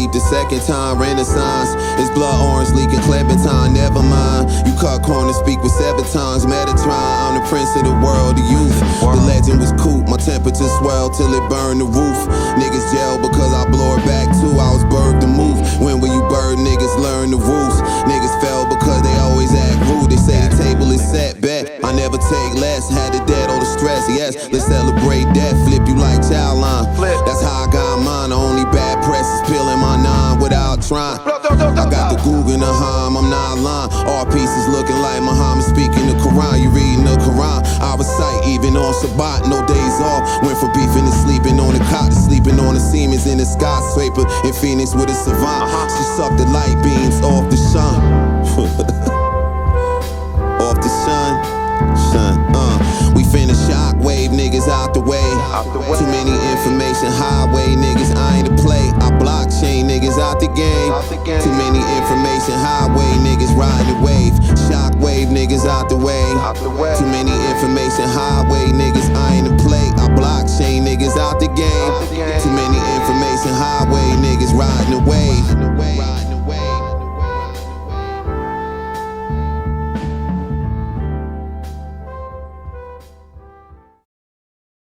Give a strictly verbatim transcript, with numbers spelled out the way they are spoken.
deep the second time. Renaissance, it's blood orange leaking Clementine. Never mind, you cut corners, speak with seven tongues. Metatron, I'm the prince of the world, the youth. The legend was cool, my temperature swelled till it burned the roof. Niggas jail because I blow it back too. I was bird to move. When will you bird? Niggas learn the rules. Niggas fell because they always act rude. They say the table is set, bet I never take less. Had the debt or the stress, yes. Let's celebrate death. Flip you like child line. That's how I got mine. The only bad press is peeling my nine without trying. I got the Google and the Ham, I'm not lying. All pieces looking like Muhammad speaking the Quran. You reading the Quran, I recite even on Shabbat, no days off. Went from beefing to sleeping on the cot to sleeping on the Siemens in the skyscraper in Phoenix with a savant. She sucked the light beams off the sun. Off the sun, sun, uh. We finna shockwave niggas out the way. Too many information highway niggas, I ain't a play. I blockchain niggas out the game. Too many information highway niggas riding the wave. Shockwave niggas out the way. Too many information highway niggas, I ain't a play. I blockchain niggas out the game. Too many